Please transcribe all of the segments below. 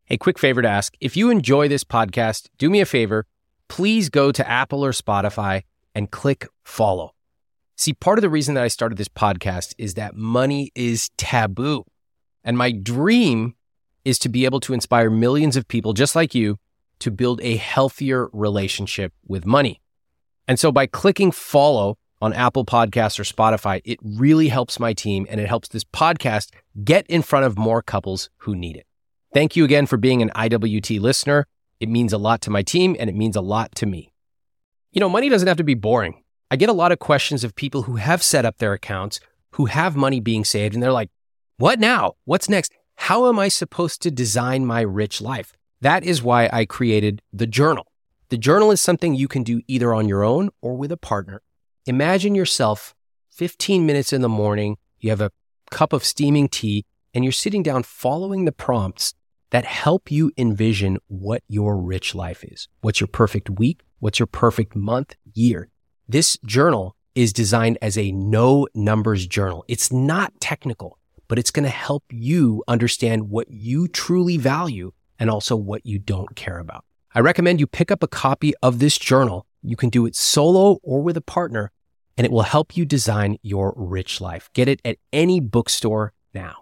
Hey, quick favor to ask. If you enjoy this podcast, do me a favor. Please go to Apple or Spotify and click follow. See, part of the reason that I started this podcast is that money is taboo. And my dream is to be able to inspire millions of people just like you to build a healthier relationship with money. And so by clicking follow on Apple Podcasts or Spotify, it really helps my team and it helps this podcast get in front of more couples who need it. Thank you again for being an IWT listener. It means a lot to my team and it means a lot to me. You know, money doesn't have to be boring. I get a lot of questions of people who have set up their accounts, who have money being saved, and they're like, what now? What's next? How am I supposed to design my rich life? That is why I created the journal. The journal is something you can do either on your own or with a partner. Imagine yourself 15 minutes in the morning, you have a cup of steaming tea, and you're sitting down following the prompts that help you envision what your rich life is. What's your perfect week? What's your perfect month, year? This journal is designed as a no numbers journal. It's not technical, but it's going to help you understand what you truly value and also what you don't care about. I recommend you pick up a copy of this journal. You can do it solo or with a partner, and it will help you design your rich life. Get it at any bookstore now.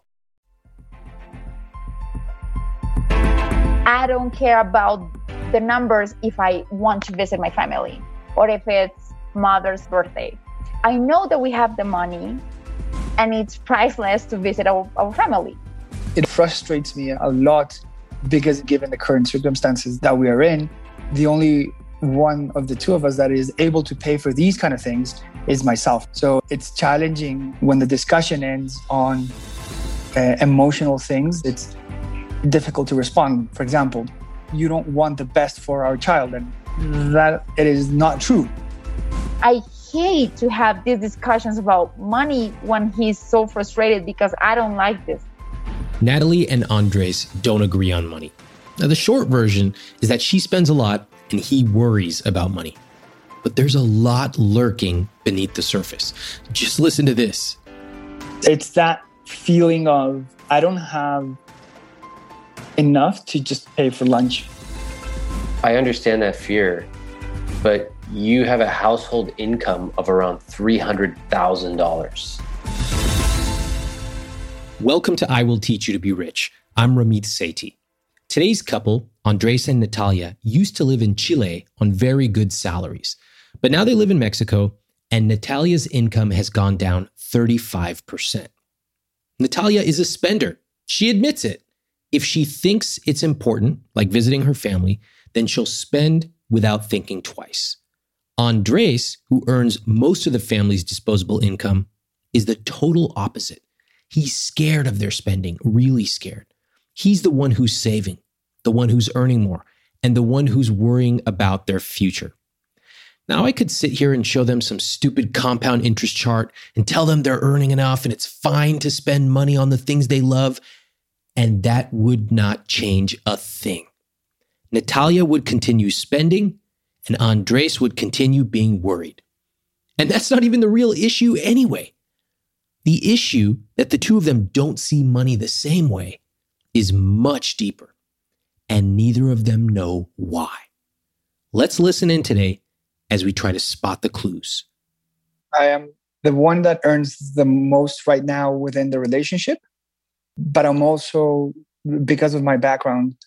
I don't care about the numbers if I want to visit my family or if it's mother's birthday. I know that we have the money and it's priceless to visit our family. It frustrates me a lot because given the current circumstances that we are in, the only one of the two of us that is able to pay for these kind of things is myself. So it's challenging when the discussion ends on emotional things. It's difficult to respond. For example, you don't want the best for our child, and that it is not true. I hate to have these discussions about money when he's so frustrated because I don't like this. Natalie and Andres don't agree on money. Now, the short version is that she spends a lot and he worries about money. But there's a lot lurking beneath the surface. Just listen to this. It's that feeling of, I don't have enough to just pay for lunch. I understand that fear, but you have a household income of around $300,000. Welcome to I Will Teach You to Be Rich. I'm Ramit Sethi. Today's couple, Andres and Natalia, used to live in Chile on very good salaries. But now they live in Mexico, and Natalia's income has gone down 35%. Natalia is a spender. She admits it. If she thinks it's important, like visiting her family, then she'll spend without thinking twice. Andres, who earns most of the family's disposable income, is the total opposite. He's scared of their spending, really scared. He's the one who's saving, the one who's earning more, and the one who's worrying about their future. Now, I could sit here and show them some stupid compound interest chart and tell them they're earning enough and it's fine to spend money on the things they love, and that would not change a thing. Natalia would continue spending, and Andres would continue being worried. And that's not even the real issue anyway. The issue that the two of them don't see money the same way is much deeper, and neither of them know why. Let's listen in today as we try to spot the clues. I am the one that earns the most right now within the relationship, but I'm also, because of my background,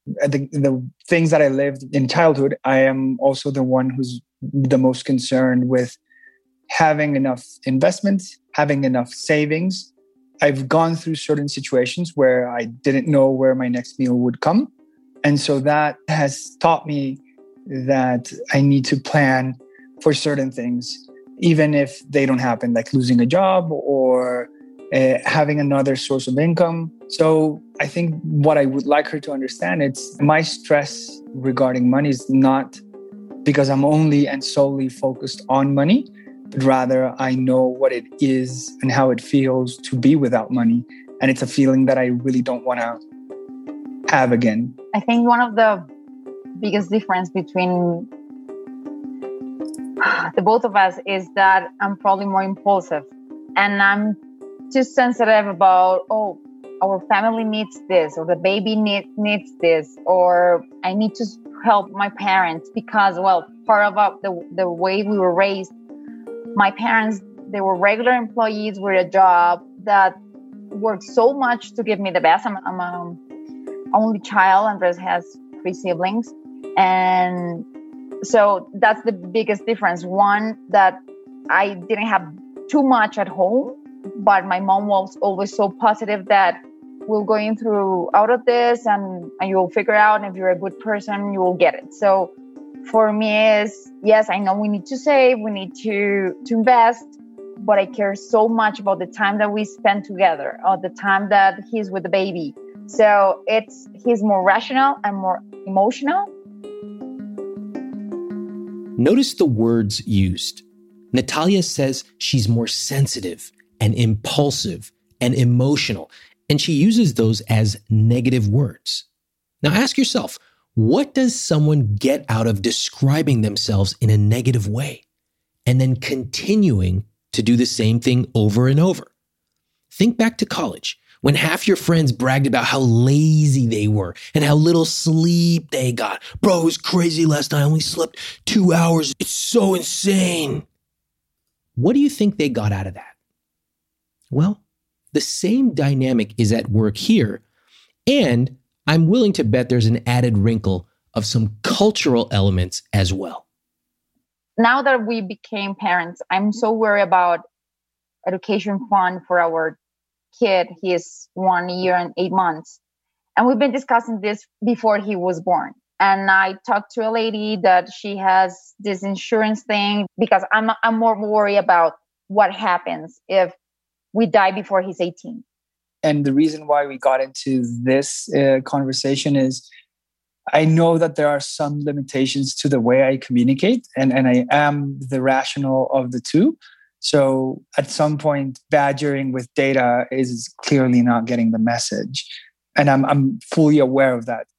the things that I lived in childhood, I am also the one who's the most concerned with having enough investments, having enough savings. I've gone through certain situations where I didn't know where my next meal would come. And so that has taught me that I need to plan for certain things, even if they don't happen, like losing a job or having another source of income. So I think what I would like her to understand, it's my stress regarding money is not because I'm only and solely focused on money, but rather I know what it is and how it feels to be without money. And it's a feeling that I really don't want to have again. I think one of the biggest difference between the both of us is that I'm probably more impulsive and I'm too sensitive about, our family needs this, or the baby needs this, or I need to help my parents because, well, part of the way we were raised, my parents, they were regular employees with a job that worked so much to give me the best. I'm an only child. Andres has 3 siblings. And so that's the biggest difference. One, that I didn't have too much at home, but my mom was always so positive that we're going through out of this and you will figure out, and if you're a good person, you will get it. So for me is, yes, I know we need to save, we need to invest, but I care so much about the time that we spend together, or the time that he's with the baby. So he's more rational and more emotional. Notice the words used. Natalia says she's more sensitive and impulsive and emotional, and she uses those as negative words. Now ask yourself, what does someone get out of describing themselves in a negative way and then continuing to do the same thing over and over? Think back to college, when half your friends bragged about how lazy they were and how little sleep they got. Bro, it was crazy last night. I only slept 2 hours. It's so insane. What do you think they got out of that? Well, the same dynamic is at work here, and I'm willing to bet there's an added wrinkle of some cultural elements as well. Now that we became parents, I'm so worried about education fund for our kid. He is 1 year and 8 months. And we've been discussing this before he was born. And I talked to a lady that she has this insurance thing, because I'm more worried about what happens if we die before he's 18. And the reason why we got into this conversation is I know that there are some limitations to the way I communicate, and I am the rational of the two. So at some point, badgering with data is clearly not getting the message. And I'm fully aware of that.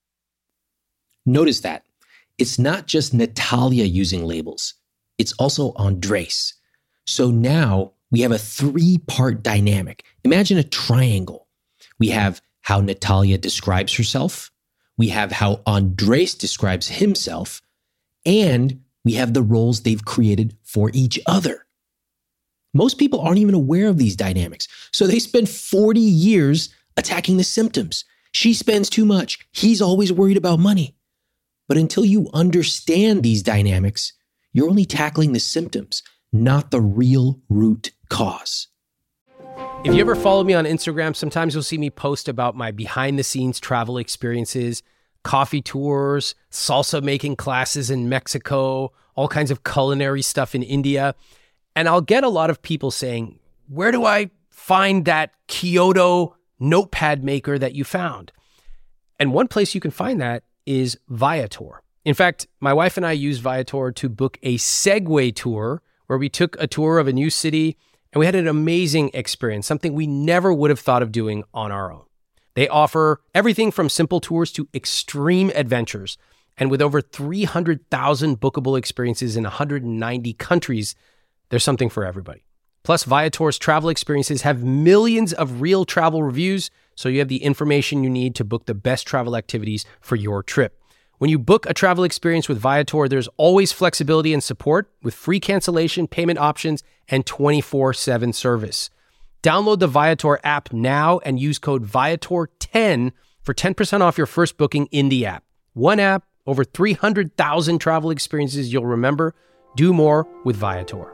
Notice that it's not just Natalia using labels. It's also Andres. So now we have a 3-part dynamic. Imagine a triangle. We have how Natalia describes herself. We have how Andres describes himself. And we have the roles they've created for each other. Most people aren't even aware of these dynamics. So they spend 40 years attacking the symptoms. She spends too much. He's always worried about money. But until you understand these dynamics, you're only tackling the symptoms, not the real root cause. If you ever follow me on Instagram, sometimes you'll see me post about my behind-the-scenes travel experiences, coffee tours, salsa making classes in Mexico, all kinds of culinary stuff in India. And I'll get a lot of people saying, where do I find that Kyoto notepad maker that you found? And one place you can find that is Viator. In fact, my wife and I used Viator to book a Segway tour where we took a tour of a new city, and we had an amazing experience, something we never would have thought of doing on our own. They offer everything from simple tours to extreme adventures. And with over 300,000 bookable experiences in 190 countries, there's something for everybody. Plus, Viator's travel experiences have millions of real travel reviews, so you have the information you need to book the best travel activities for your trip. When you book a travel experience with Viator, there's always flexibility and support with free cancellation, payment options, and 24/7 service. Download the Viator app now and use code Viator10 for 10% off your first booking in the app. One app, over 300,000 travel experiences you'll remember. Do more with Viator.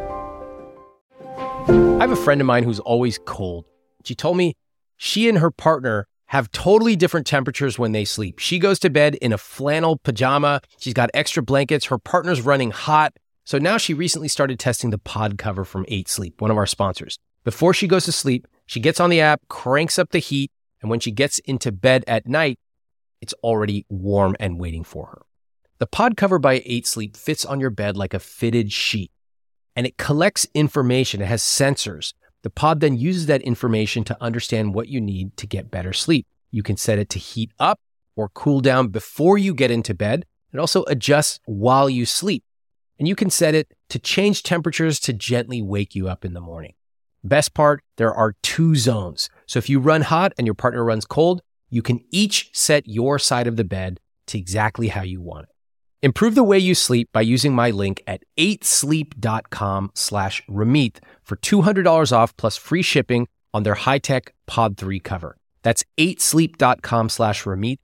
I have a friend of mine who's always cold. She told me she and her partner have totally different temperatures when they sleep. She goes to bed in a flannel pajama. She's got extra blankets. Her partner's running hot. So now she recently started testing the pod cover from 8 Sleep, one of our sponsors. Before she goes to sleep, she gets on the app, cranks up the heat, and when she gets into bed at night, it's already warm and waiting for her. The pod cover by 8 Sleep fits on your bed like a fitted sheet, and it collects information. It has sensors. The pod then uses that information to understand what you need to get better sleep. You can set it to heat up or cool down before you get into bed. It also adjusts while you sleep. And you can set it to change temperatures to gently wake you up in the morning. Best part, there are 2 zones. So if you run hot and your partner runs cold, you can each set your side of the bed to exactly how you want it. Improve the way you sleep by using my link at 8sleep.com/Ramit for $200 off plus free shipping on their high-tech Pod 3 cover. That's 8sleep.com/Ramit,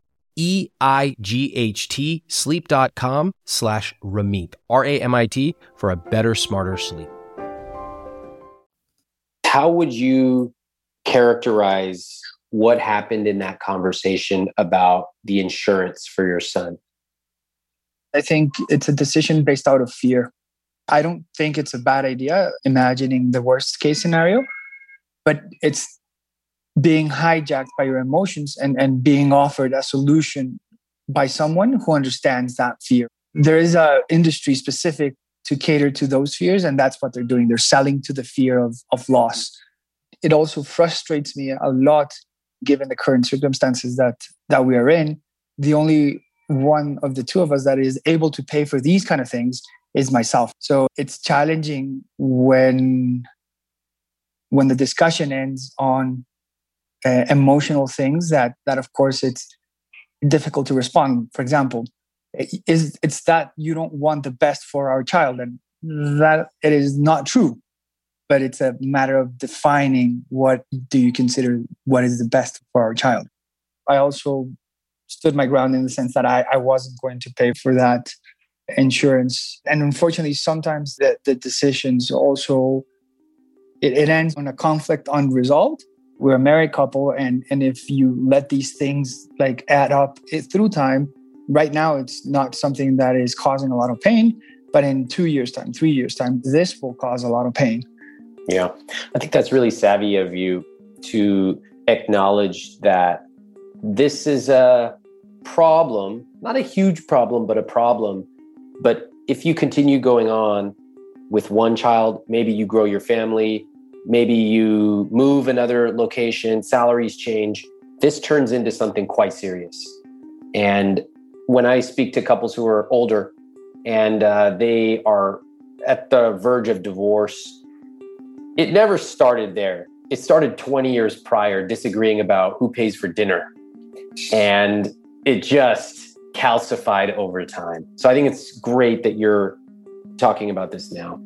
EIGHT, sleep.com/Ramit, RAMIT, for a better, smarter sleep. How would you characterize what happened in that conversation about the insurance for your son? I think it's a decision based out of fear. I don't think it's a bad idea imagining the worst case scenario, but it's being hijacked by your emotions and being offered a solution by someone who understands that fear. There is an industry specific to cater to those fears, and that's what they're doing. They're selling to the fear of loss. It also frustrates me a lot, given the current circumstances that we are in. The only one of the two of us that is able to pay for these kind of things is myself. So it's challenging when the discussion ends on emotional things that of course it's difficult to respond. For example, it's that you don't want the best for our child, and that it is not true. But it's a matter of defining what do you consider what is the best for our child. I also stood my ground in the sense that I wasn't going to pay for that insurance. And unfortunately, sometimes the decisions also, it ends on a conflict unresolved. We're a married couple, and if you let these things like add up through time, right now it's not something that is causing a lot of pain, but in 2 years' time, 3 years' time, this will cause a lot of pain. Yeah, I think that's really savvy of you to acknowledge that this is a problem, not a huge problem, but a problem. But if you continue going on with one child, maybe you grow your family, maybe you move another location, salaries change, this turns into something quite serious. And when I speak to couples who are older and they are at the verge of divorce, it never started there. It started 20 years prior, disagreeing about who pays for dinner. And it just calcified over time. So I think it's great that you're talking about this now.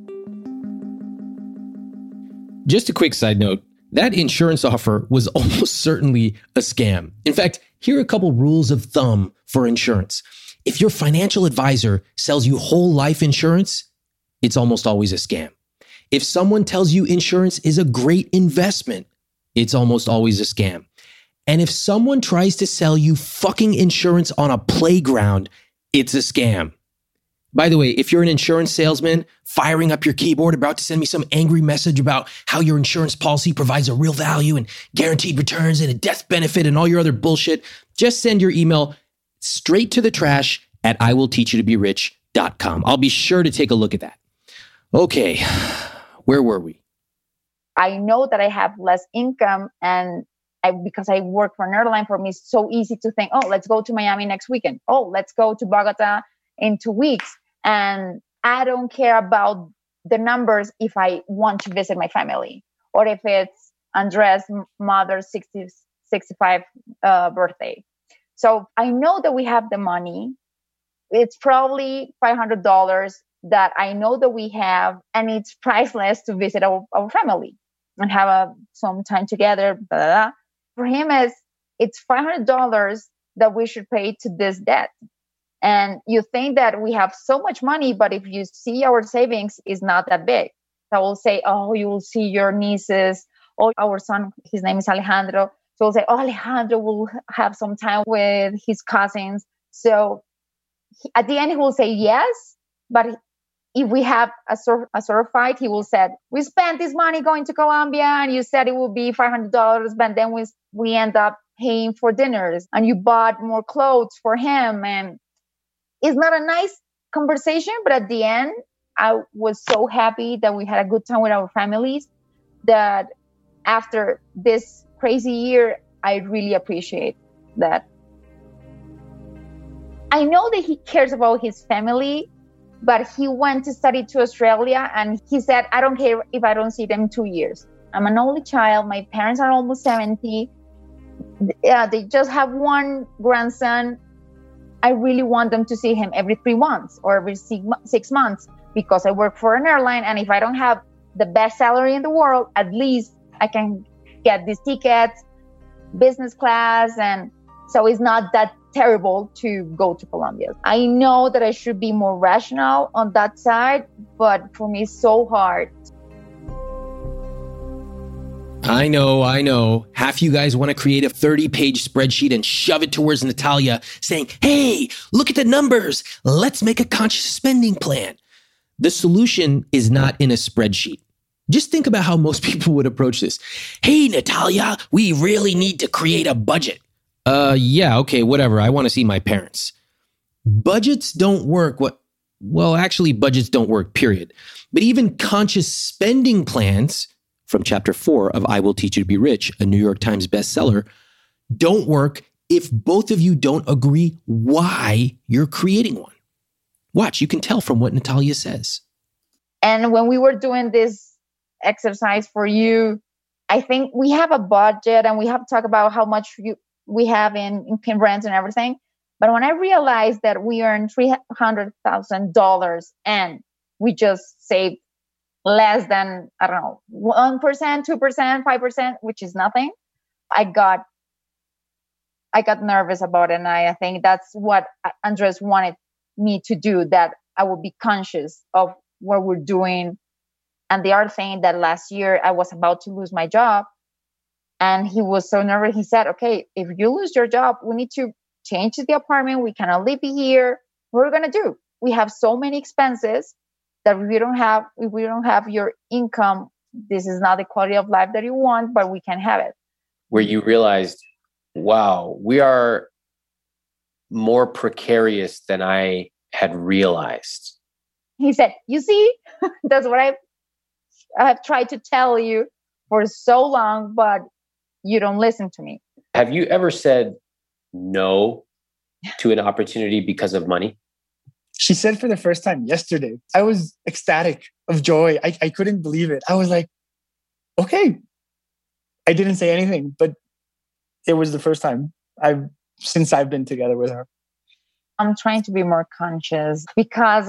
Just a quick side note, that insurance offer was almost certainly a scam. In fact, here are a couple rules of thumb for insurance. If your financial advisor sells you whole life insurance, it's almost always a scam. If someone tells you insurance is a great investment, it's almost always a scam. And if someone tries to sell you fucking insurance on a playground, it's a scam. By the way, if you're an insurance salesman firing up your keyboard about to send me some angry message about how your insurance policy provides a real value and guaranteed returns and a death benefit and all your other bullshit, just send your email straight to the trash at iwillteachyoutoberich.com. I'll be sure to take a look at that. Okay, where were we? I know that I have less income, and because I work for an airline, for me, it's so easy to think, oh, let's go to Miami next weekend. Oh, let's go to Bogota in 2 weeks. And I don't care about the numbers if I want to visit my family, or if it's Andres' mother's 65th birthday. So I know that we have the money. It's probably $500 that I know that we have, and it's priceless to visit our family and have some time together. Blah, blah, blah. For him, it's $500 that we should pay to this debt. And you think that we have so much money, but if you see our savings is not that big. So I will say, oh, you will see your nieces. Oh, our son, his name is Alejandro. So we'll say, oh, Alejandro will have some time with his cousins. So at the end, he will say yes. But if we have a sort of fight, he will say, we spent this money going to Colombia and you said it would be $500, but then we end up paying for dinners and you bought more clothes for him. And it's not a nice conversation, but at the end, I was so happy that we had a good time with our families, that after this crazy year, I really appreciate that. I know that he cares about his family, but he went to study to Australia and he said, I don't care if I don't see them in 2 years. I'm an only child. My parents are almost 70. Yeah, they just have one grandson. I really want them to see him every 3 months or every 6 months because I work for an airline. And if I don't have the best salary in the world, at least I can get these tickets, business class. And so it's not that terrible to go to Colombia. I know that I should be more rational on that side, but for me, it's so hard. I know. Half you guys want to create a 30-page spreadsheet and shove it towards Natalia saying, hey, look at the numbers. Let's make a conscious spending plan. The solution is not in a spreadsheet. Just think about how most people would approach this. Hey, Natalia, we really need to create a budget. Yeah, okay, whatever. I want to see my parents. Budgets don't work. Well, actually, budgets don't work, period. But even conscious spending plans from chapter 4 of I Will Teach You to Be Rich, a New York Times bestseller, don't work if both of you don't agree why you're creating one. Watch, you can tell from what Natalia says. And when we were doing this exercise for you, I think we have a budget and we have to talk about how much we have in rent and everything. But when I realized that we earned $300,000 and we just saved less than, 1%, 2%, 5%, which is nothing, I got nervous about it. And I think that's what Andres wanted me to do, that I would be conscious of what we're doing. And the other thing that last year I was about to lose my job. And he was so nervous. He said, okay, if you lose your job, we need to change the apartment. We cannot live here. What are we going to do? We have so many expenses that if we don't have your income, this is not the quality of life that you want, but we can have it. Where you realized, wow, we are more precarious than I had realized. He said, you see, that's what I have tried to tell you for so long, but you don't listen to me. Have you ever said no to an opportunity because of money? She said for the first time yesterday. I was ecstatic of joy. I couldn't believe it. I was like, okay. I didn't say anything, but it was the first time since I've been together with her. I'm trying to be more conscious because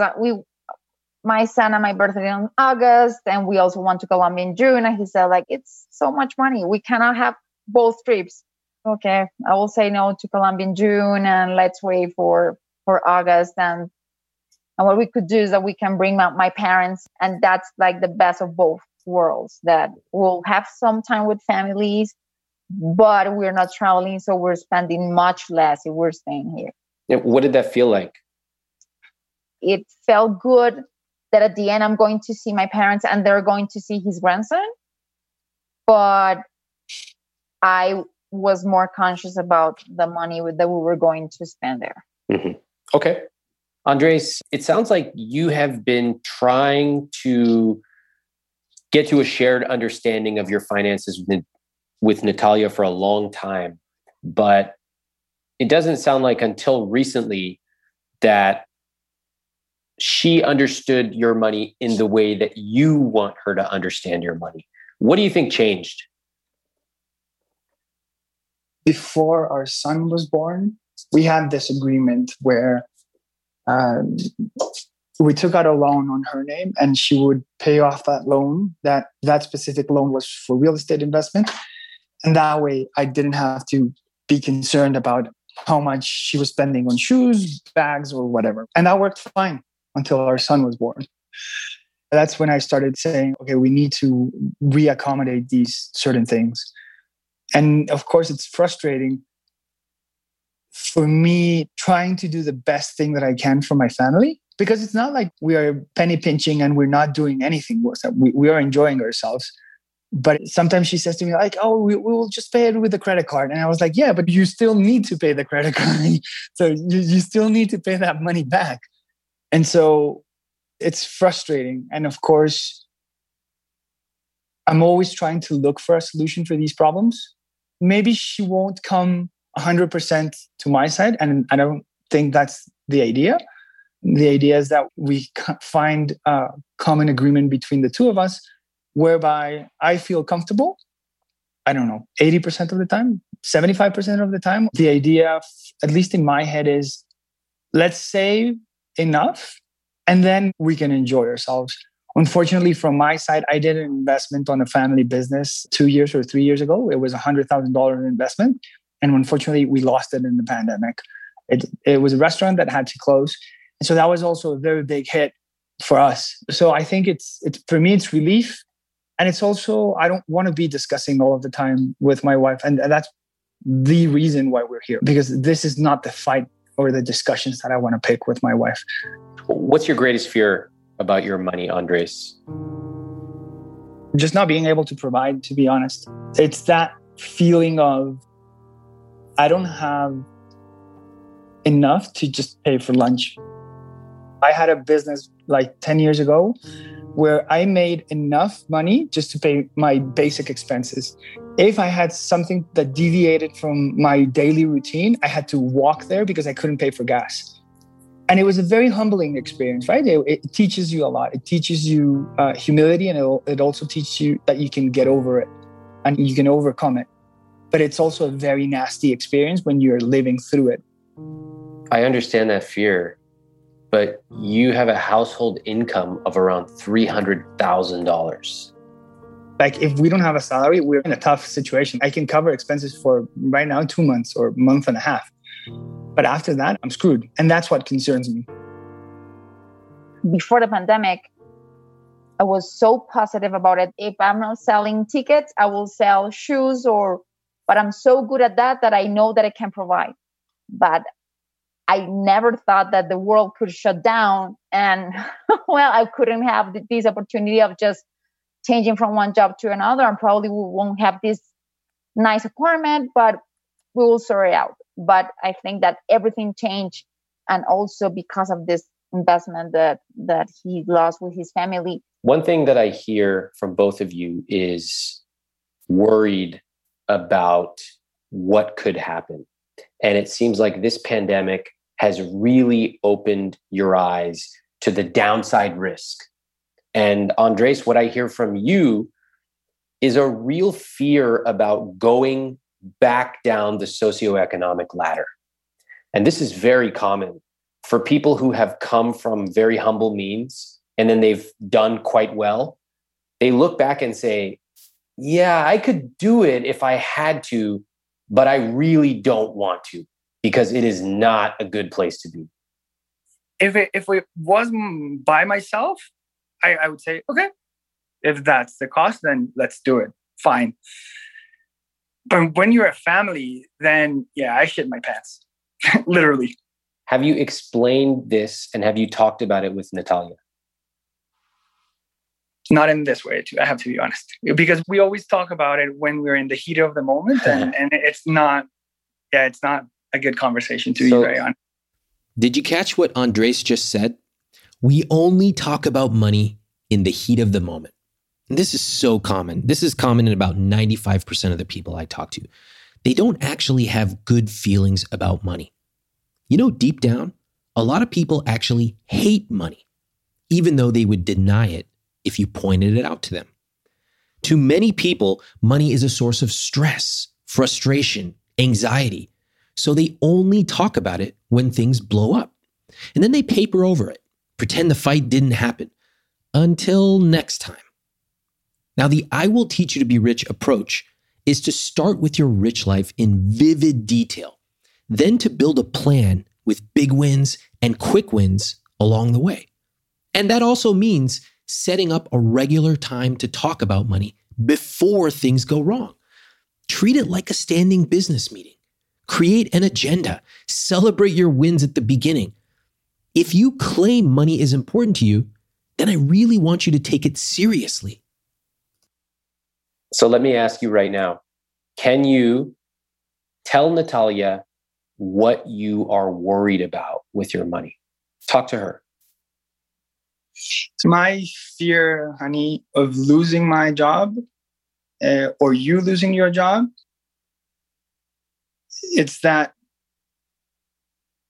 my son and my birthday in August, and we also went to Colombia in June. And he said, like, it's so much money. We cannot have both trips. Okay, I will say no to Colombia in June, and let's wait for August. And what we could do is that we can bring my parents, and that's like the best of both worlds, that we'll have some time with families, but we're not traveling, so we're spending much less if we're staying here. Yeah, what did that feel like? It felt good that at the end I'm going to see my parents and they're going to see his grandson. But I was more conscious about the money that we were going to spend there. Mm-hmm. Okay. Andres, it sounds like you have been trying to get to a shared understanding of your finances with Natalia for a long time, but it doesn't sound like until recently that she understood your money in the way that you want her to understand your money. What do you think changed? Before our son was born, we had this agreement where we took out a loan on her name and she would pay off that loan. That specific loan was for real estate investment. And that way I didn't have to be concerned about how much she was spending on shoes, bags, or whatever. And that worked fine until our son was born. That's when I started saying, okay, we need to reaccommodate these certain things. And of course, it's frustrating for me trying to do the best thing that I can for my family, because it's not like we are penny pinching and we're not doing anything. We are enjoying ourselves. But sometimes she says to me like, oh, we will just pay it with the credit card. And I was like, yeah, but you still need to pay the credit card. So you still need to pay that money back. And so it's frustrating. And of course, I'm always trying to look for a solution for these problems. Maybe she won't come 100% to my side. And I don't think that's the idea. The idea is that we find a common agreement between the two of us whereby I feel comfortable. I don't know, 80% of the time, 75% of the time. The idea, at least in my head, is let's save enough and then we can enjoy ourselves. Unfortunately, from my side, I did an investment on a family business 2 years or 3 years ago. It was $100,000 investment. And unfortunately, we lost it in the pandemic. It was a restaurant that had to close. And so that was also a very big hit for us. So I think it's for me, it's relief. And it's also, I don't want to be discussing all of the time with my wife. And that's the reason why we're here, because this is not the fight or the discussions that I want to pick with my wife. What's your greatest fear about your money, Andres? Just not being able to provide, to be honest. It's that feeling of, I don't have enough to just pay for lunch. I had a business like 10 years ago where I made enough money just to pay my basic expenses. If I had something that deviated from my daily routine, I had to walk there because I couldn't pay for gas. And it was a very humbling experience, right? It teaches you a lot. It teaches you humility, and it also teaches you that you can get over it and you can overcome it. But it's also a very nasty experience when you're living through it. I understand that fear, but you have a household income of around $300,000. Like, if we don't have a salary, we're in a tough situation. I can cover expenses for right now 2 months or a month and a half. But after that, I'm screwed. And that's what concerns me. Before the pandemic, I was so positive about it. If I'm not selling tickets, I will sell shoes, but I'm so good at that I know that I can provide. But I never thought that the world could shut down and, well, I couldn't have this opportunity of just changing from one job to another. And probably we won't have this nice apartment, but we will sort it out. But I think that everything changed. And also because of this investment that he lost with his family. One thing that I hear from both of you is worried about what could happen. And it seems like this pandemic has really opened your eyes to the downside risk. And Andres, what I hear from you is a real fear about going back down the socioeconomic ladder. And this is very common for people who have come from very humble means and then they've done quite well. They look back and say, yeah, I could do it if I had to, but I really don't want to because it is not a good place to be. If it was by myself, I would say, okay, if that's the cost, then let's do it. Fine. But when you're a family, then yeah, I shit my pants, literally. Have you explained this and have you talked about it with Natalia? Not in this way, too. I have to be honest, because we always talk about it when we're in the heat of the moment, and it's not a good conversation, to be very honest. Did you catch what Andres just said? We only talk about money in the heat of the moment. And this is so common. This is common in about 95% of the people I talk to. They don't actually have good feelings about money. You know, deep down, a lot of people actually hate money, even though they would deny it if you pointed it out to them. To many people, money is a source of stress, frustration, anxiety. So they only talk about it when things blow up. And then they paper over it, pretend the fight didn't happen, until next time. Now, the I will teach you to be rich approach is to start with your rich life in vivid detail, then to build a plan with big wins and quick wins along the way. And that also means setting up a regular time to talk about money before things go wrong. Treat it like a standing business meeting. Create an agenda. Celebrate your wins at the beginning. If you claim money is important to you, then I really want you to take it seriously. So let me ask you right now, can you tell Natalia what you are worried about with your money? Talk to her. It's my fear, honey, of losing my job or you losing your job. It's that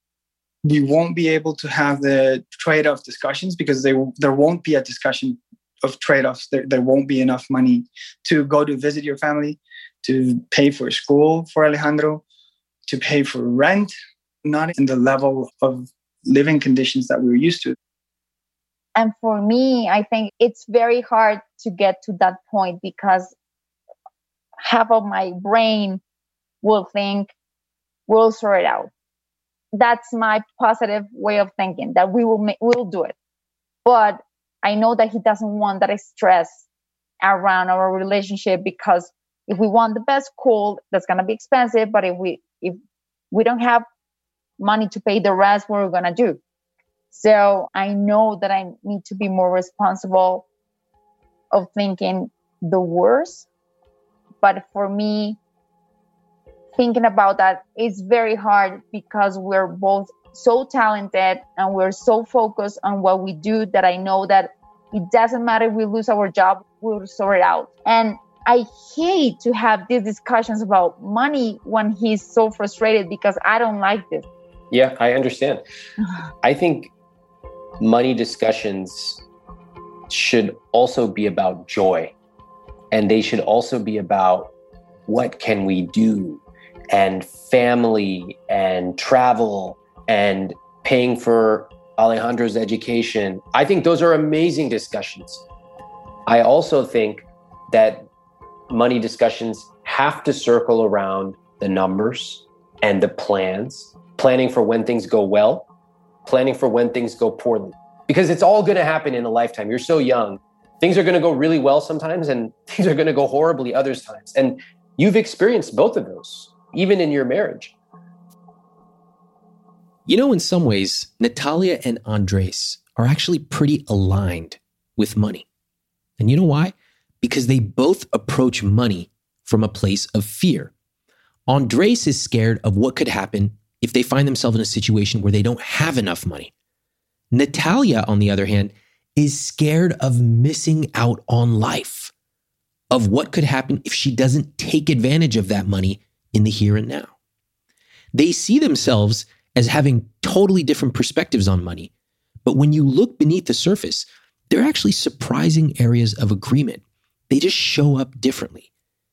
we won't be able to have the trade-off discussions because there won't be a discussion of trade-offs. There won't be enough money to go to visit your family, to pay for school for Alejandro, to pay for rent, not in the level of living conditions that we were used to. And for me, I think it's very hard to get to that point because half of my brain will think, we'll sort it out. That's my positive way of thinking, that we'll do it. But I know that he doesn't want that stress around our relationship, because if we want the best, cool, that's going to be expensive. But if we don't have money to pay the rest, what are we going to do? So I know that I need to be more responsible of thinking the worst. But for me, thinking about that is very hard because we're both so talented and we're so focused on what we do that I know that it doesn't matter if we lose our job, we'll sort it out. And I hate to have these discussions about money when he's so frustrated, because I don't like this. Yeah, I understand. I think money discussions should also be about joy, and they should also be about what can we do, and family and travel and paying for Alejandro's education. I think those are amazing discussions. I also think that money discussions have to circle around the numbers and the plans, planning for when things go well, planning for when things go poorly, because it's all going to happen in a lifetime. You're so young. Things are going to go really well sometimes, and things are going to go horribly other times. And you've experienced both of those, even in your marriage. You know, in some ways, Natalia and Andres are actually pretty aligned with money. And you know why? Because they both approach money from a place of fear. Andres is scared of what could happen if they find themselves in a situation where they don't have enough money. Natalia, on the other hand, is scared of missing out on life, of what could happen if she doesn't take advantage of that money in the here and now. They see themselves as having totally different perspectives on money. But when you look beneath the surface, there are actually surprising areas of agreement. They just show up differently.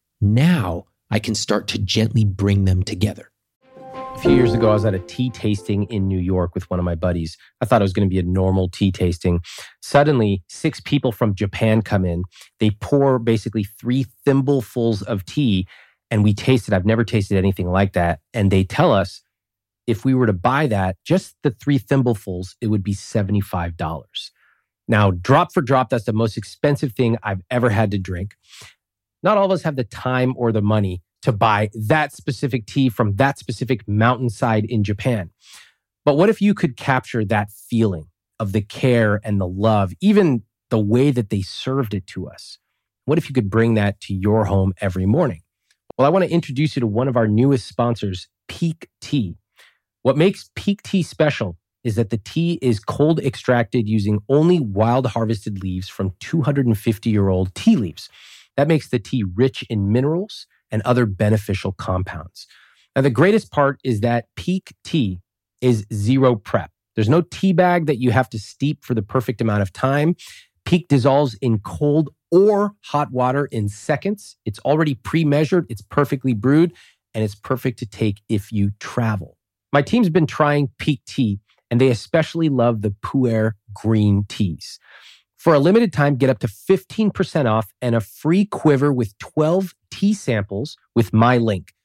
Now I can start to gently bring them together. A few years ago, I was at a tea tasting in New York with one of my buddies. I thought it was going to be a normal tea tasting. Suddenly, 6 people from Japan come in. They pour basically 3 thimblefuls of tea, and we tasted. I've never tasted anything like that. And they tell us, if we were to buy that, just the 3 thimblefuls, it would be $75. Now, drop for drop, that's the most expensive thing I've ever had to drink. Not all of us have the time or the money to buy that specific tea from that specific mountainside in Japan. But what if you could capture that feeling of the care and the love, even the way that they served it to us? What if you could bring that to your home every morning? Well, I want to introduce you to one of our newest sponsors, Pique Tea. What makes Pique Tea special is that the tea is cold extracted using only wild harvested leaves from 250-year-old tea leaves. That makes the tea rich in minerals and other beneficial compounds. Now, the greatest part is that Pique Tea is zero prep. There's no tea bag that you have to steep for the perfect amount of time. Pique dissolves in cold or hot water in seconds. It's already pre-measured, it's perfectly brewed, and it's perfect to take if you travel. My team's been trying Pique Tea, and they especially love the Pu'er green teas. For a limited time, get up to 15% off and a free quiver with 12 tea samples with my link,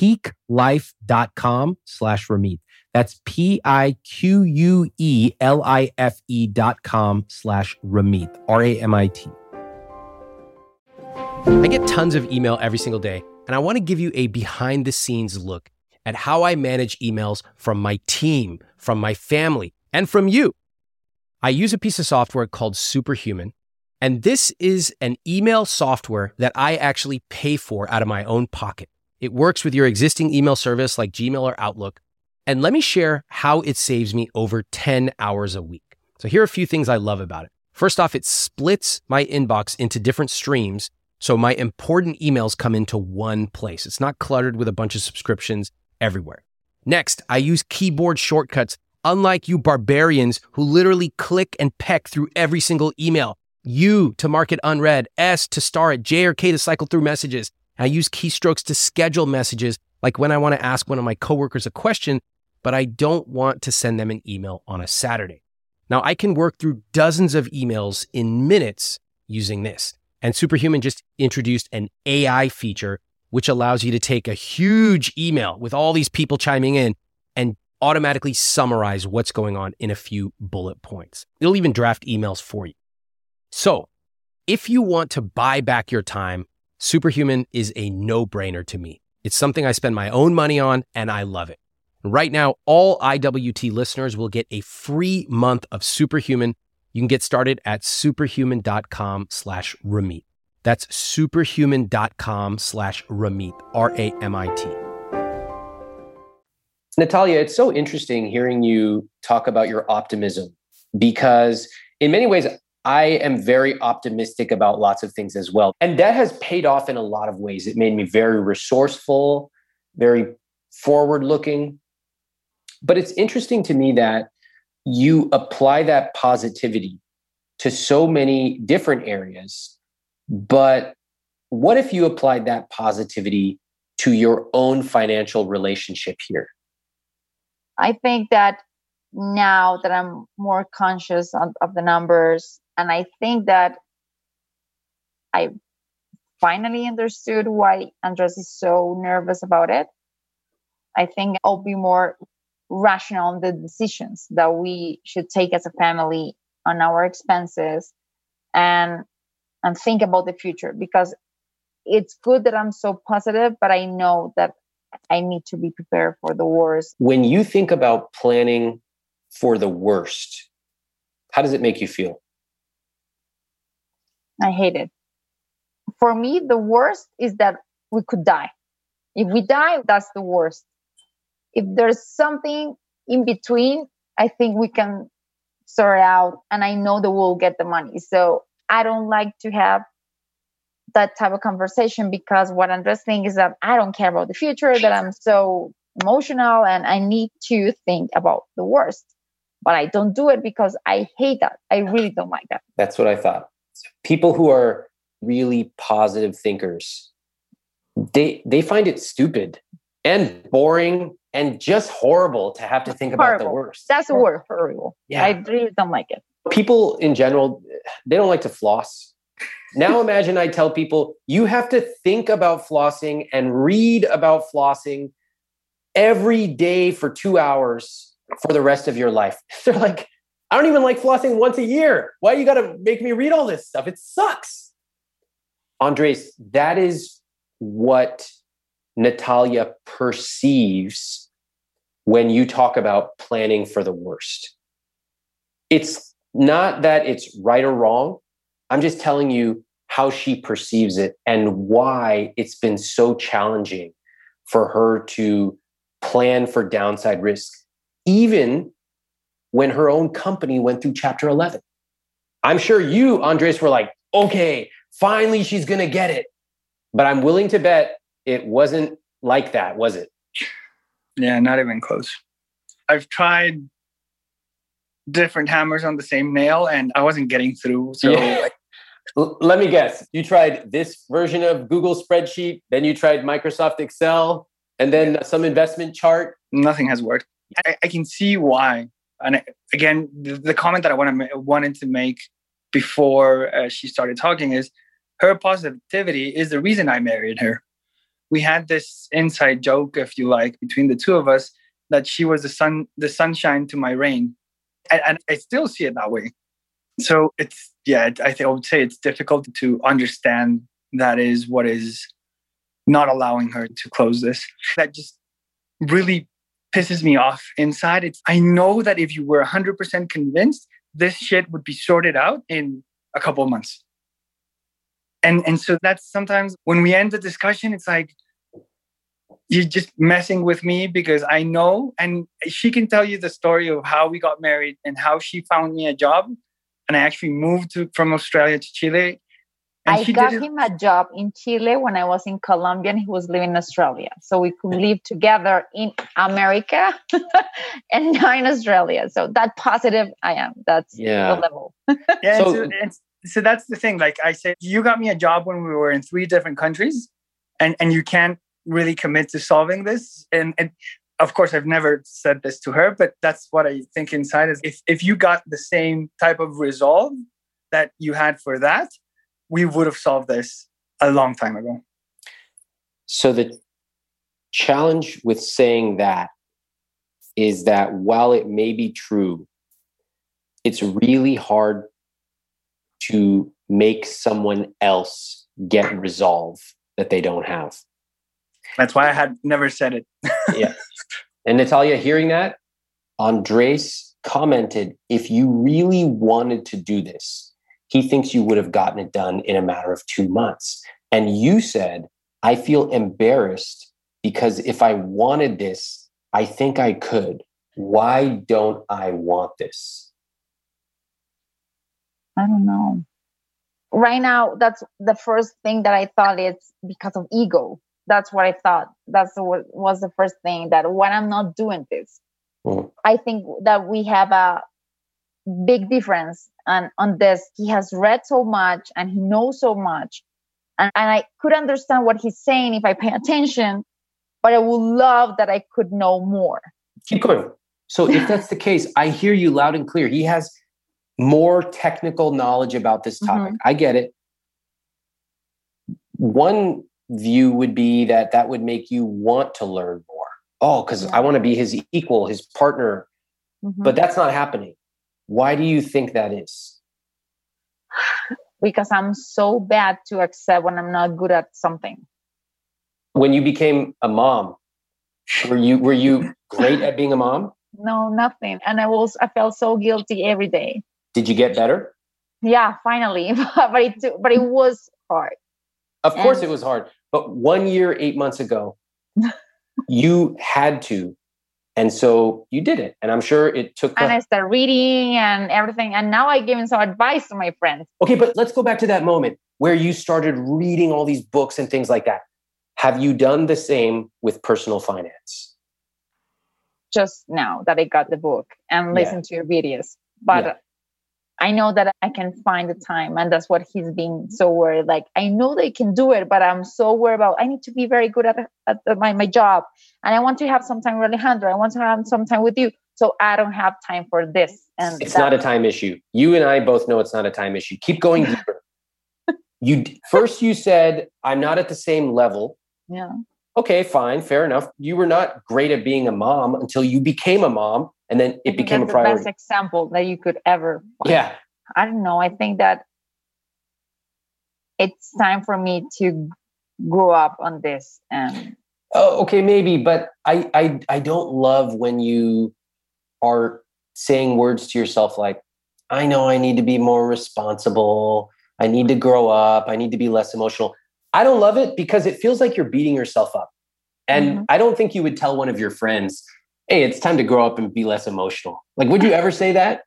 piquelife.com/Ramit. That's PIQUELIFE.com/Ramit, RAMIT. I get tons of email every single day, and I want to give you a behind the scenes look at how I manage emails from my team, from my family, and from you. I use a piece of software called Superhuman, and this is an email software that I actually pay for out of my own pocket. It works with your existing email service like Gmail or Outlook, and let me share how it saves me over 10 hours a week. So here are a few things I love about it. First off, it splits my inbox into different streams, so my important emails come into one place. It's not cluttered with a bunch of subscriptions everywhere. Next, I use keyboard shortcuts, unlike you barbarians who literally click and peck through every single email. U to mark it unread, S to star it, J or K to cycle through messages. I use keystrokes to schedule messages, like when I want to ask one of my coworkers a question, but I don't want to send them an email on a Saturday. Now, I can work through dozens of emails in minutes using this. And Superhuman just introduced an AI feature, which allows you to take a huge email with all these people chiming in and automatically summarize what's going on in a few bullet points. It'll even draft emails for you. So if you want to buy back your time, Superhuman is a no-brainer to me. It's something I spend my own money on, and I love it. Right now, all IWT listeners will get a free month of Superhuman. You can get started at superhuman.com/Ramit. That's superhuman.com/Ramit, R-A-M-I-T. Natalia, it's so interesting hearing you talk about your optimism, because in many ways, I am very optimistic about lots of things as well. And that has paid off in a lot of ways. It made me very resourceful, very forward-looking. But it's interesting to me that you apply that positivity to so many different areas. But what if you applied that positivity to your own financial relationship here? I think that now that I'm more conscious of the numbers, and I think that I finally understood why Andres is so nervous about it, I think I'll be more rational on the decisions that we should take as a family on our expenses and think about the future, because it's good that I'm so positive, but I know that I need to be prepared for the worst. When you think about planning for the worst, how does it make you feel? I hate it. For me, the worst is that we could die. If we die, that's the worst. If there's something in between, I think we can sort it out, and I know that we'll get the money. So I don't like to have that type of conversation, because what Andres thinks is that I don't care about the future, that I'm so emotional and I need to think about the worst. But I don't do it because I hate that. I really don't like that. That's what I thought. People who are really positive thinkers, they find it stupid and boring and just horrible to have to think about the worst. That's the word, horrible. Yeah. I really don't like it. People in general, they don't like to floss. Now imagine I tell people, you have to think about flossing and read about flossing every day for 2 hours for the rest of your life. They're like, I don't even like flossing once a year. Why you got to make me read all this stuff? It sucks. Andres, that is what Natalia perceives when you talk about planning for the worst. It's not that it's right or wrong. I'm just telling you how she perceives it and why it's been so challenging for her to plan for downside risk, even when her own company went through Chapter 11. I'm sure you, Andres, were like, okay, finally she's going to get it. But I'm willing to bet it wasn't like that, was it? Yeah, not even close. I've tried different hammers on the same nail and I wasn't getting through. So yeah. Let me guess. You tried this version of Google Spreadsheet, then you tried Microsoft Excel, and then some investment chart. Nothing has worked. I can see why. And again, the comment that I wanted to make before she started talking is her positivity is the reason I married her. We had this inside joke, if you like, between the two of us, that she was the sunshine to my rain. And I still see it that way. So I would say it's difficult to understand that is what is not allowing her to close this. That just really pisses me off inside. I know that if you were 100% convinced, this shit would be sorted out in a couple of months. And so that's sometimes when we end the discussion, it's like, you're just messing with me because I know. And she can tell you the story of how we got married and how she found me a job. And I actually moved from Australia to Chile. And I got him a job in Chile when I was in Colombia and he was living in Australia. So we could live together in America and now in Australia. So that positive I am. That's the level. Yeah, so So that's the thing. Like I said, you got me a job when we were in 3 different countries, and you can't really commit to solving this. And of course, I've never said this to her, but that's what I think inside is if you got the same type of resolve that you had for that, we would have solved this a long time ago. So the challenge with saying that is that while it may be true, it's really hard to make someone else get resolve that they don't have. That's why I had never said it. Yeah. And Natalia, hearing that, Andres commented, if you really wanted to do this, he thinks you would have gotten it done in a matter of 2 months. And you said, I feel embarrassed because if I wanted this, I think I could. Why don't I want this? I don't know. Right now, that's the first thing that I thought it's because of ego. That's what I thought. That's what was the first thing, that when I'm not doing this. I think that we have a big difference on this. He has read so much and he knows so much. And I could understand what he's saying if I pay attention, but I would love that I could know more. Keep going. So if that's the case, I hear you loud and clear. He has more technical knowledge about this topic. I get it. One view would be that would make you want to learn more. Oh, because I want to be his equal, his partner. But that's not happening. Why do you think that is? Because I'm so bad to accept when I'm not good at something. When you became a mom, were you great at being a mom? No, nothing. And I felt so guilty every day. Did you get better? Yeah, finally. but it was hard. Of course it was hard. But 1 year, 8 months ago, you had to. And so you did it. And I'm sure it took... And I started reading and everything. And now I'm giving some advice to my friends. Okay, but let's go back to that moment where you started reading all these books and things like that. Have you done the same with personal finance? Just now that I got the book and listened to your videos. But I know that I can find the time, and that's what he's being so worried. Like, I know they can do it, but I'm so worried about, I need to be very good at my job. And I want to have some time with Alejandro. I want to have some time with you. So I don't have time for this. And it's not a time issue. You and I both know it's not a time issue. Keep going deeper. First you said, I'm not at the same level. Yeah. Okay, fine, fair enough. You were not great at being a mom until you became a mom, and then it became a priority. That's the best example that you could ever find. Yeah. I don't know. I think that it's time for me to grow up on this. And okay, maybe, but I don't love when you are saying words to yourself like, I know I need to be more responsible. I need to grow up. I need to be less emotional. I don't love it because it feels like you're beating yourself up. And I don't think you would tell one of your friends, hey, it's time to grow up and be less emotional. Like, would you ever say that?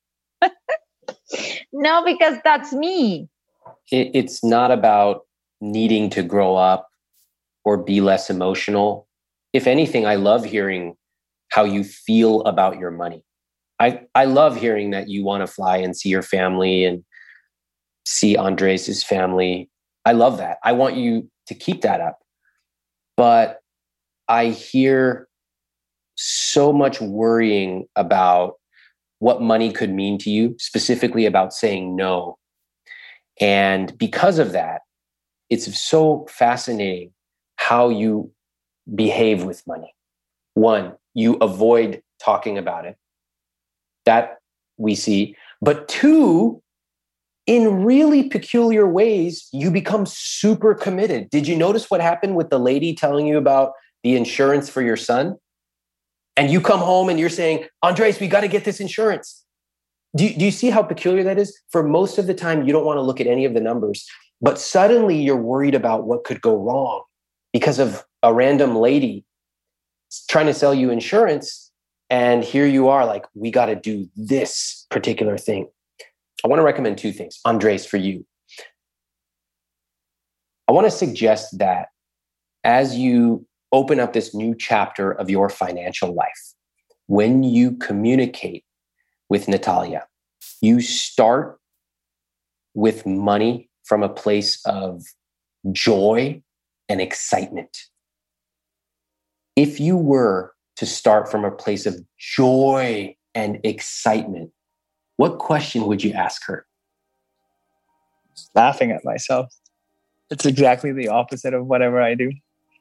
No, because that's me. It's not about needing to grow up or be less emotional. If anything, I love hearing how you feel about your money. I love hearing that you want to fly and see your family and see Andres' family. I love that. I want you to keep that up. But I hear so much worrying about what money could mean to you, specifically about saying no. And because of that, it's so fascinating how you behave with money. One, you avoid talking about it. That we see. But two, in really peculiar ways, you become super committed. Did you notice what happened with the lady telling you about the insurance for your son? And you come home and you're saying, Andres, we got to get this insurance. Do you see how peculiar that is? For most of the time, you don't want to look at any of the numbers, but suddenly you're worried about what could go wrong because of a random lady trying to sell you insurance. And here you are like, we got to do this particular thing. I want to recommend 2 things, Andres, for you. I want to suggest that as you open up this new chapter of your financial life, when you communicate with Natalia, you start with money from a place of joy and excitement. If you were to start from a place of joy and excitement, what question would you ask her? Laughing at myself. It's exactly the opposite of whatever I do.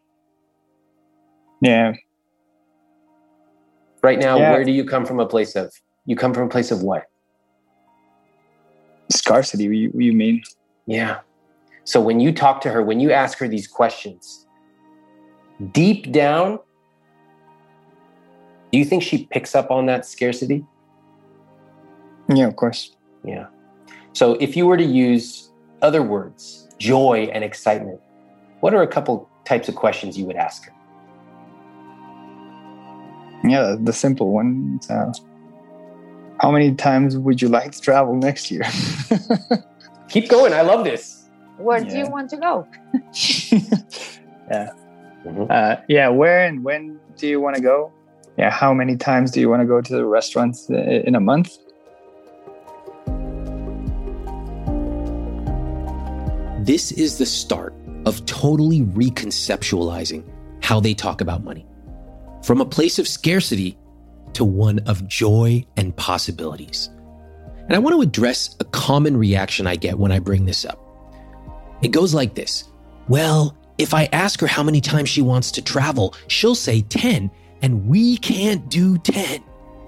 Yeah. Right now, where do you come from a place of? You come from a place of what? Scarcity, you mean? Yeah. So when you talk to her, when you ask her these questions, deep down, do you think she picks up on that scarcity? Yeah, of course. Yeah. So if you were to use other words, joy and excitement, what are a couple types of questions you would ask her? Yeah, the simple one. How many times would you like to travel next year? Keep going. I love this. Where do you want to go? Yeah. Mm-hmm. Where and when do you want to go? Yeah. How many times do you want to go to the restaurants in a month? This is the start of totally reconceptualizing how they talk about money. From a place of scarcity to one of joy and possibilities. And I want to address a common reaction I get when I bring this up. It goes like this. Well, if I ask her how many times she wants to travel, she'll say 10, and we can't do 10.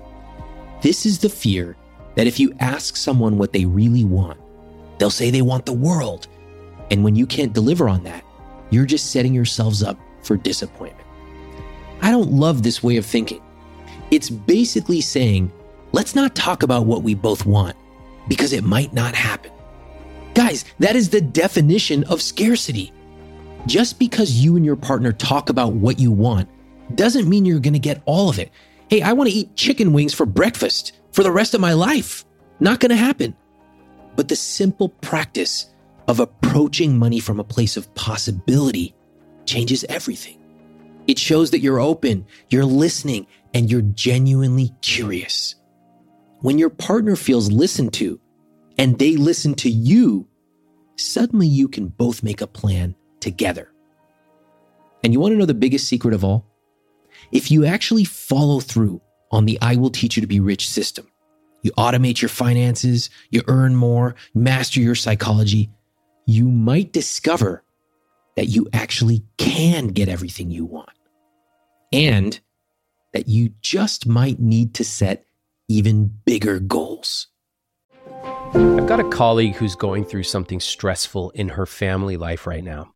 This is the fear that if you ask someone what they really want, they'll say they want the world. And when you can't deliver on that, you're just setting yourselves up for disappointment. I don't love this way of thinking. It's basically saying, let's not talk about what we both want because it might not happen. Guys, that is the definition of scarcity. Just because you and your partner talk about what you want doesn't mean you're going to get all of it. Hey, I want to eat chicken wings for breakfast for the rest of my life. Not going to happen. But the simple practice of approaching money from a place of possibility changes everything. It shows that you're open, you're listening, and you're genuinely curious. When your partner feels listened to and they listen to you, suddenly you can both make a plan together. And you want to know the biggest secret of all? If you actually follow through on the I Will Teach You to Be Rich system, you automate your finances, you earn more, master your psychology, you might discover that you actually can get everything you want. And that you just might need to set even bigger goals. I've got a colleague who's going through something stressful in her family life right now.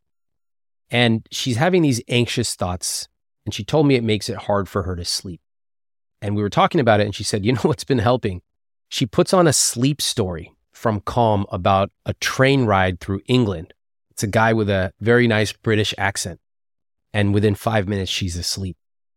And she's having these anxious thoughts. And she told me it makes it hard for her to sleep. And we were talking about it. And she said, you know what's been helping? She puts on a sleep story from Calm about a train ride through England. It's a guy with a very nice British accent. And within 5 minutes, she's asleep.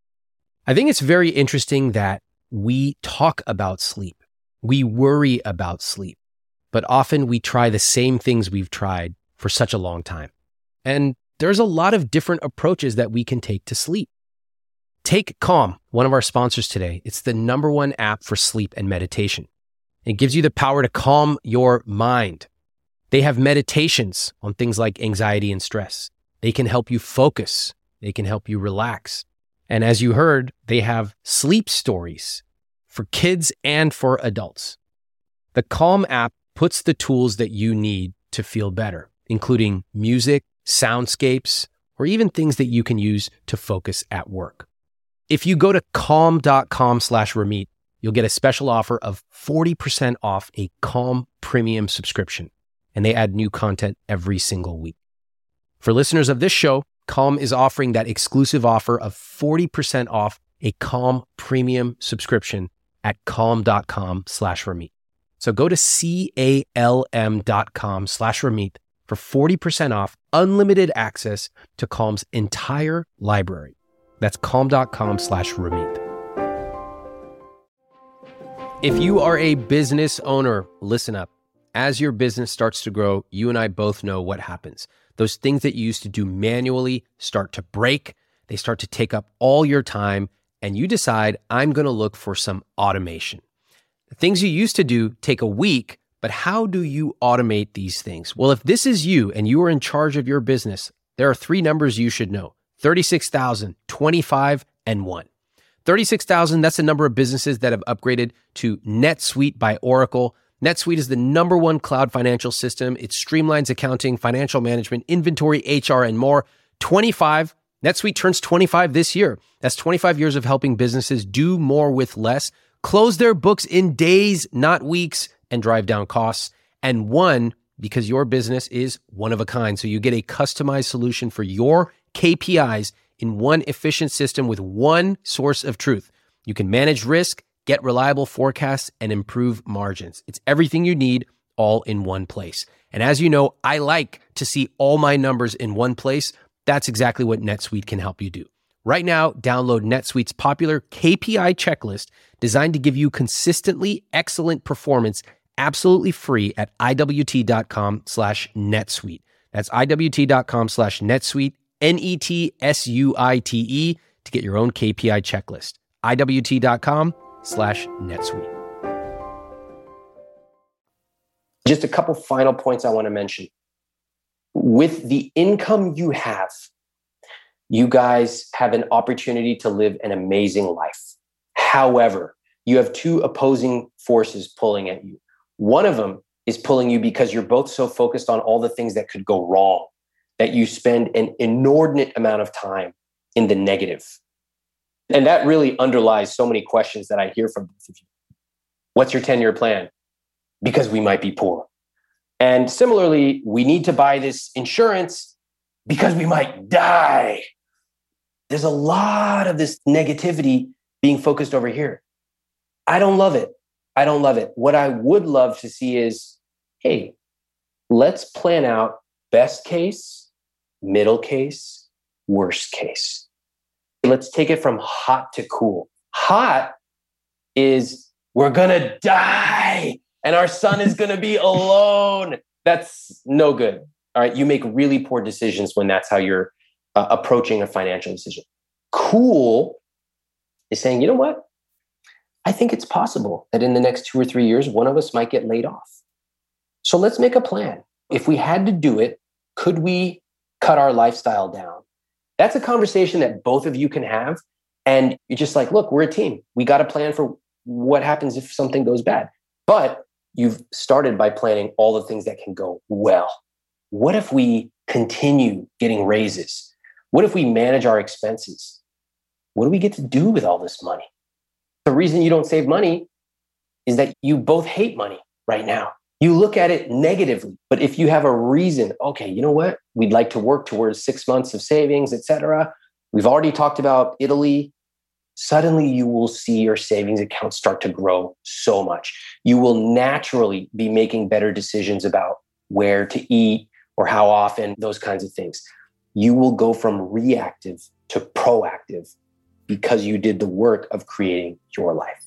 I think it's very interesting that we talk about sleep. We worry about sleep. But often we try the same things we've tried for such a long time. And there's a lot of different approaches that we can take to sleep. Take Calm, one of our sponsors today. It's the #1 app for sleep and meditation. It gives you the power to calm your mind. They have meditations on things like anxiety and stress. They can help you focus. They can help you relax. And as you heard, they have sleep stories for kids and for adults. The Calm app puts the tools that you need to feel better, including music, soundscapes, or even things that you can use to focus at work. If you go to calm.com/Ramit, you'll get a special offer of 40% off a Calm premium subscription, and they add new content every single week. For listeners of this show, Calm is offering that exclusive offer of 40% off a Calm premium subscription at calm.com/Ramit. So go to calm.com/Ramit for 40% off unlimited access to Calm's entire library. That's calm.com/Ramit. If you are a business owner, listen up. As your business starts to grow, you and I both know what happens. Those things that you used to do manually start to break. They start to take up all your time, and you decide, I'm going to look for some automation. The things you used to do take a week, But how do you automate these things? Well, if this is you and you are in charge of your business, there are 3 numbers you should know: 36,000, 25, and 1. 36,000, that's the number of businesses that have upgraded to NetSuite by Oracle. NetSuite is the #1 cloud financial system. It streamlines accounting, financial management, inventory, HR, and more. 25, NetSuite turns 25 this year. That's 25 years of helping businesses do more with less, close their books in days, not weeks, and drive down costs. And 1, because your business is one of a kind. So you get a customized solution for your KPIs in one efficient system with one source of truth. You can manage risk, get reliable forecasts, and improve margins. It's everything you need all in one place. And as you know, I like to see all my numbers in one place. That's exactly what NetSuite can help you do. Right now, download NetSuite's popular KPI checklist designed to give you consistently excellent performance absolutely free at iwt.com/NetSuite. That's iwt.com/NetSuite, NETSUITE, to get your own KPI checklist. iwt.com/NetSuite. Just a couple final points I want to mention. With the income you have, you guys have an opportunity to live an amazing life. However, you have 2 opposing forces pulling at you. One of them is pulling you because you're both so focused on all the things that could go wrong that you spend an inordinate amount of time in the negative. And that really underlies so many questions that I hear from both of you. What's your 10-year plan? Because we might be poor. And similarly, we need to buy this insurance because we might die. There's a lot of this negativity being focused over here. I don't love it. I don't love it. What I would love to see is, hey, let's plan out best case, middle case, worst case. Let's take it from hot to cool. Hot is we're going to die and our son is going to be alone. That's no good. All right. You make really poor decisions when that's how you're approaching a financial decision. Cool is saying, you know what? I think it's possible that in the next 2 or 3 years, one of us might get laid off. So let's make a plan. If we had to do it, could we cut our lifestyle down? That's a conversation that both of you can have. And you're just like, look, we're a team. We got a plan for what happens if something goes bad. But you've started by planning all the things that can go well. What if we continue getting raises? What if we manage our expenses? What do we get to do with all this money? The reason you don't save money is that you both hate money right now. You look at it negatively. But if you have a reason, okay, you know what? We'd like to work towards 6 months of savings, etc. We've already talked about Italy. Suddenly you will see your savings account start to grow so much. You will naturally be making better decisions about where to eat or how often, those kinds of things. You will go from reactive to proactive because you did the work of creating your life.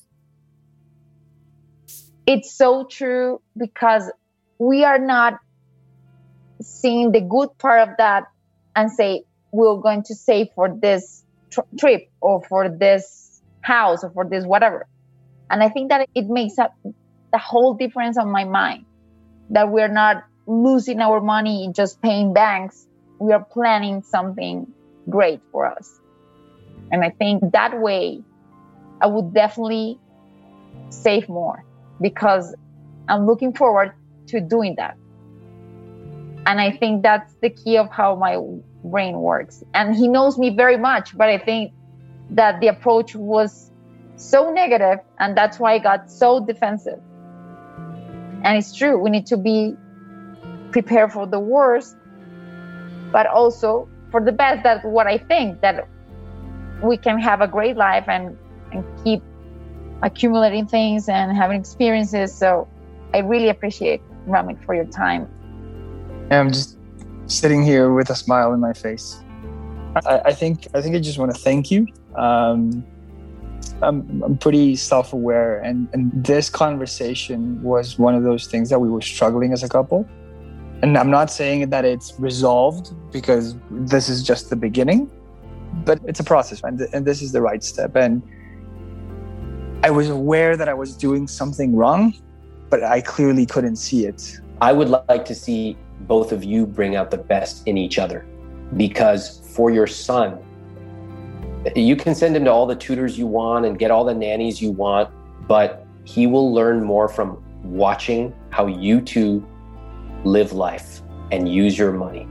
It's so true, because we are not seeing the good part of that and say, we're going to save for this trip or for this house or for this whatever. And I think that it makes the whole difference on my mind, that we're not losing our money just paying banks. We are planning something great for us. And I think that way I would definitely save more, because I'm looking forward to doing that. And I think that's the key of how my brain works. And he knows me very much, but I think that the approach was so negative, and that's why I got so defensive. And it's true, we need to be prepared for the worst, but also for the best. That's what I think, that we can have a great life and keep accumulating things and having experiences. So I really appreciate, Ramit, for your time. I'm just sitting here with a smile on my face. I think I just want to thank you. I'm pretty self-aware, and this conversation was one of those things that we were struggling as a couple. And I'm not saying that it's resolved, because this is just the beginning, but it's a process, and this is the right step. And I was aware that I was doing something wrong, but I clearly couldn't see it. I would like to see both of you bring out the best in each other, because for your son, you can send him to all the tutors you want and get all the nannies you want, but he will learn more from watching how you two live life and use your money.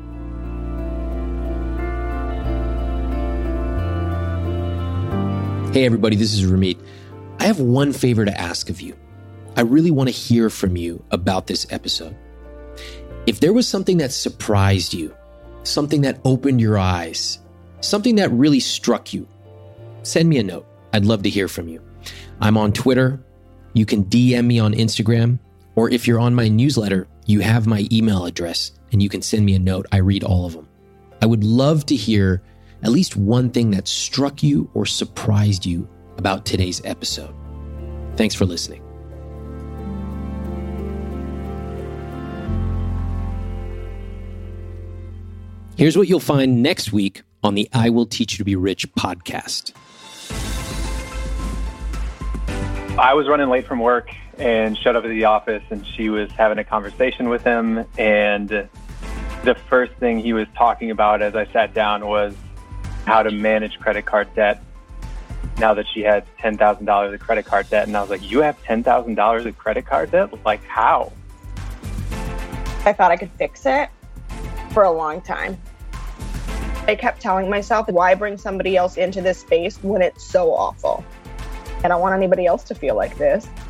Hey everybody, this is Ramit. I have one favor to ask of you. I really want to hear from you about this episode. If there was something that surprised you, something that opened your eyes, something that really struck you, send me a note. I'd love to hear from you. I'm on Twitter. You can DM me on Instagram, or if you're on my newsletter, you have my email address and you can send me a note. I read all of them. I would love to hear at least one thing that struck you or surprised you about today's episode. Thanks for listening. Here's what you'll find next week on the I Will Teach You to Be Rich podcast. I was running late from work and showed up at the office, and she was having a conversation with him. And the first thing he was talking about as I sat down was how to manage credit card debt now that she had $10,000 of credit card debt. And I was like, you have $10,000 of credit card debt? Like, how? I thought I could fix it for a long time. I kept telling myself, why bring somebody else into this space when it's so awful? I don't want anybody else to feel like this.